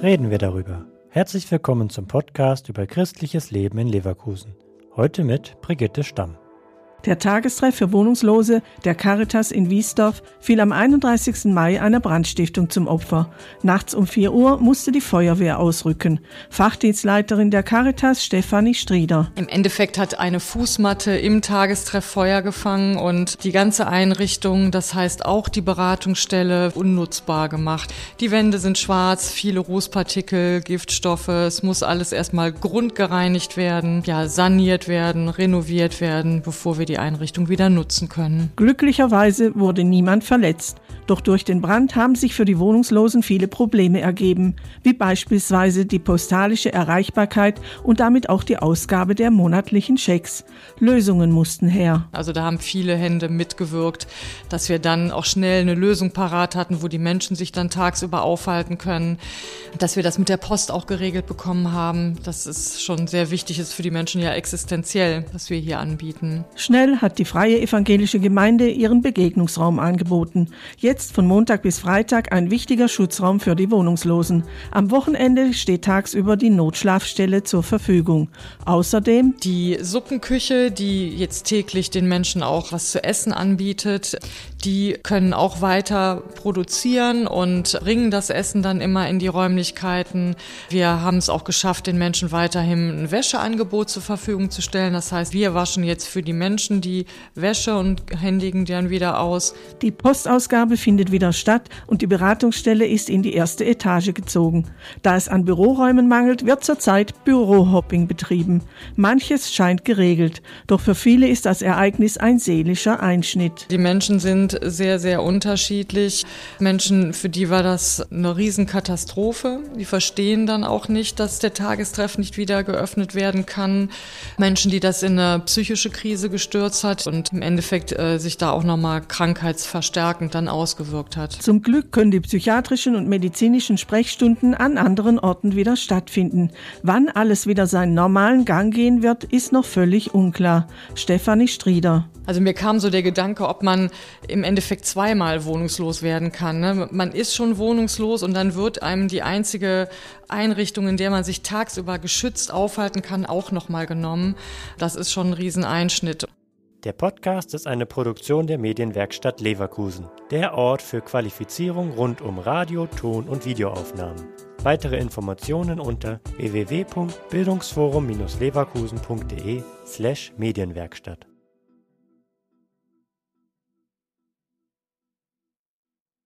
reden wir darüber. Herzlich willkommen zum Podcast über christliches Leben in Leverkusen. Heute mit Brigitte Stamm. Der Tagestreff für Wohnungslose der Caritas in Wiesdorf fiel am 31. Mai einer Brandstiftung zum Opfer. Nachts um 4 Uhr musste die Feuerwehr ausrücken. Fachdienstleiterin der Caritas, Stefanie Strieder. Im Endeffekt hat eine Fußmatte im Tagestreff Feuer gefangen und die ganze Einrichtung, das heißt auch die Beratungsstelle, unnutzbar gemacht. Die Wände sind schwarz, viele Rußpartikel, Giftstoffe. Es muss alles erstmal grundgereinigt werden, saniert werden, renoviert werden, bevor wir die Einrichtung wieder nutzen können. Glücklicherweise wurde niemand verletzt. Doch durch den Brand haben sich für die Wohnungslosen viele Probleme ergeben, wie beispielsweise die postalische Erreichbarkeit und damit auch die Ausgabe der monatlichen Schecks. Lösungen mussten her. Also da haben viele Hände mitgewirkt, dass wir dann auch schnell eine Lösung parat hatten, wo die Menschen sich dann tagsüber aufhalten können, dass wir das mit der Post auch geregelt bekommen haben. Das ist schon sehr wichtig, ist für die Menschen ja existenziell, was wir hier anbieten. Schnell hat die Freie Evangelische Gemeinde ihren Begegnungsraum angeboten. Jetzt von Montag bis Freitag ein wichtiger Schutzraum für die Wohnungslosen. Am Wochenende steht tagsüber die Notschlafstelle zur Verfügung. Außerdem die Suppenküche, die jetzt täglich den Menschen auch was zu essen anbietet, die können auch weiter produzieren und bringen das Essen dann immer in die Räumlichkeiten. Wir haben es auch geschafft, den Menschen weiterhin ein Wäscheangebot zur Verfügung zu stellen. Das heißt, wir waschen jetzt für die Menschen die Wäsche und händigen die dann wieder aus. Die Postausgabe findet wieder statt und die Beratungsstelle ist in die erste Etage gezogen. Da es an Büroräumen mangelt, wird zurzeit Bürohopping betrieben. Manches scheint geregelt, doch für viele ist das Ereignis ein seelischer Einschnitt. Die Menschen sind sehr, sehr unterschiedlich. Menschen, für die war das eine Riesenkatastrophe. Die verstehen dann auch nicht, dass der Tagestreff nicht wieder geöffnet werden kann. Menschen, die das in eine psychische Krise gestürzt hat und im Endeffekt sich da auch nochmal krankheitsverstärkend dann ausgewirkt hat. Zum Glück können die psychiatrischen und medizinischen Sprechstunden an anderen Orten wieder stattfinden. Wann alles wieder seinen normalen Gang gehen wird, ist noch völlig unklar. Stefanie Strieder. Also mir kam so der Gedanke, ob man im Endeffekt zweimal wohnungslos werden kann. Ne? Man ist schon wohnungslos und dann wird einem die einzige Einrichtung, in der man sich tagsüber geschützt aufhalten kann, auch nochmal genommen. Das ist schon ein Rieseneinschnitt. Der Podcast ist eine Produktion der Medienwerkstatt Leverkusen, der Ort für Qualifizierung rund um Radio-, Ton- und Videoaufnahmen. Weitere Informationen unter www.bildungsforum-leverkusen.de/Medienwerkstatt.